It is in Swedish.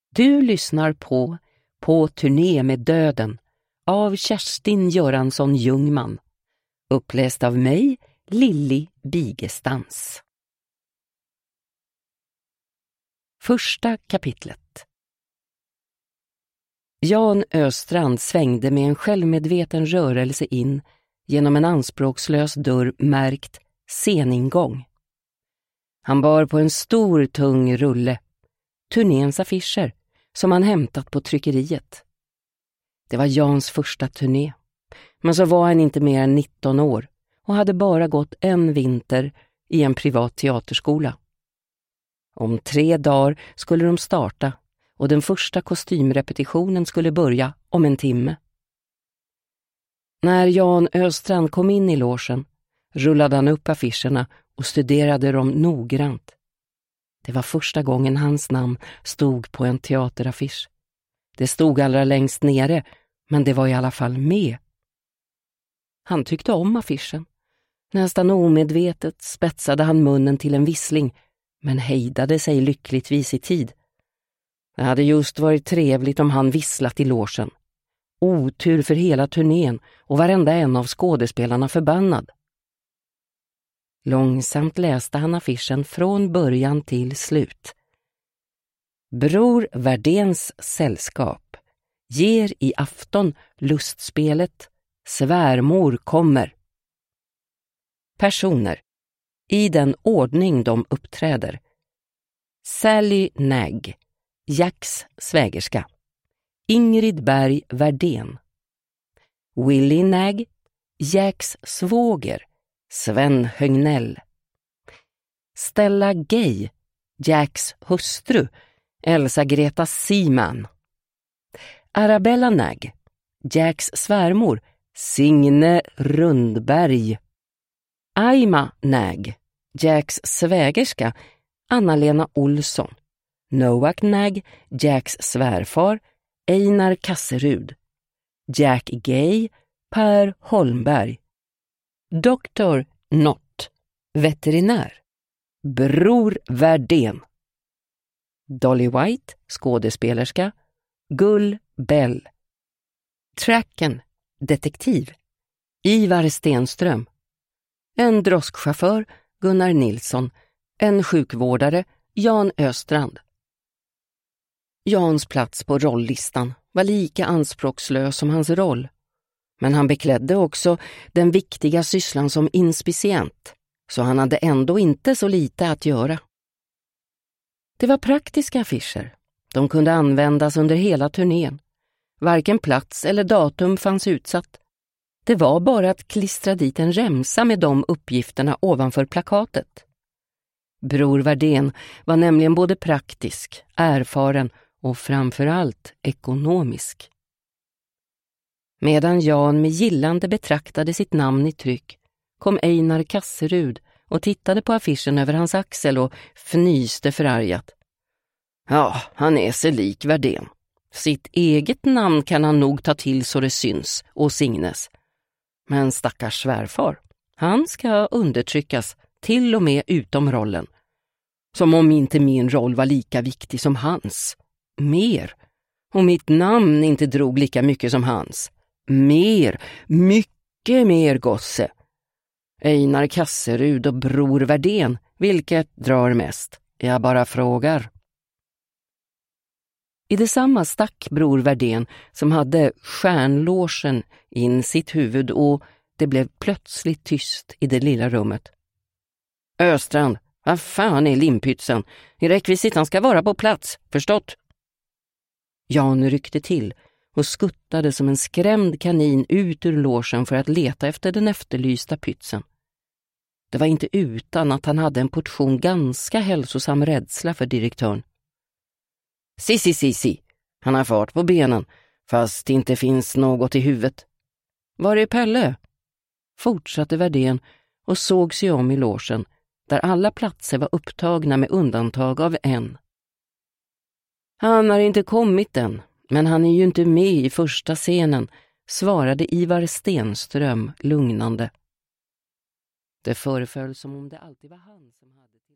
Du lyssnar på turné med döden av Kerstin Göransson Ljungman. Uppläst av mig, Lilly Bigestans. Första kapitlet. Jan Östrand svängde med en självmedveten rörelse in genom en anspråkslös dörr märkt sceningång. Han bar på en stor tung rulle, turnéns affischer som han hämtat på tryckeriet. Det var Jans första turné, men så var han inte mer än 19 år och hade bara gått en vinter i en privat teaterskola. Om 3 dagar skulle de starta och den första kostymrepetitionen skulle börja om en timme. När Jan Östrand kom in i logen rullade han upp affischerna och studerade dem noggrant. Det var första gången hans namn stod på en teateraffisch. Det stod allra längst nere, men det var i alla fall med. Han tyckte om affischen. Nästan omedvetet spetsade han munnen till en vissling, men hejdade sig lyckligtvis i tid. Det hade just varit trevligt om han visslat i logen. Otur för hela turnén och varenda en av skådespelarna förbannad. Långsamt läste han affischen från början till slut. Bror Verdéns sällskap ger i afton lustspelet Svärmor kommer. Personer i den ordning de uppträder: Sally Nagg, Jacks svägerska. Ingrid Berg Verdén. Willie Nagg, Jacks svåger, Sven Högnell. Stella Gay, Jacks hustru, Elsa Greta Seaman. Arabella Nagg, Jacks svärmor, Signe Rundberg. Aima Nagg, Jacks svägerska, Anna-Lena Olsson. Noak Nagg, Jacks svärfar, Einar Kasserud. Jack Gay, Per Holmberg. Dr. Nott, veterinär. Bror Verdén. Dolly White, skådespelerska. Gull Bell. Tracken, detektiv. Ivar Stenström. En droskchaufför, Gunnar Nilsson. En sjukvårdare, Jan Östrand. Jans plats på rolllistan var lika anspråkslös som hans roll. Men han beklädde också den viktiga sysslan som inspicient, så han hade ändå inte så lite att göra. Det var praktiska affischer. De kunde användas under hela turnén. Varken plats eller datum fanns utsatt. Det var bara att klistra dit en remsa med de uppgifterna ovanför plakatet. Bror Verdén var nämligen både praktisk, erfaren och framförallt ekonomisk. Medan Jan med gillande betraktade sitt namn i tryck kom Einar Kasserud och tittade på affischen över hans axel och fnyste förargat. Ja, han är sig lik Verdén. Sitt eget namn kan han nog ta till så det syns och signes. Men stackars svärfar, han ska undertryckas till och med utom rollen. Som om inte min roll var lika viktig som hans. Mer. Och mitt namn inte drog lika mycket som hans. Mer. Mycket mer gosse. Einar Kasserud och Bror Verdén, vilket drar mest? Jag bara frågar. I detsamma stack Bror Verdén, som hade stjärnlogen, in sitt huvud och det blev plötsligt tyst i det lilla rummet. Östrand, vad fan är limpytsen? Rekvisitan ska vara på plats, förstått? Jan ryckte till och skuttade som en skrämd kanin ut ur logen för att leta efter den efterlysta pytsen. Det var inte utan att han hade en portion ganska hälsosam rädsla för direktören. Si. Han har fart på benen, fast det inte finns något i huvudet. Var är Pelle? Fortsatte Verdén och såg sig om i logen, där alla platser var upptagna med undantag av en. Han har inte kommit än, men han är ju inte med i första scenen, svarade Ivar Stenström lugnande. Det föreföll som om det alltid var han som hade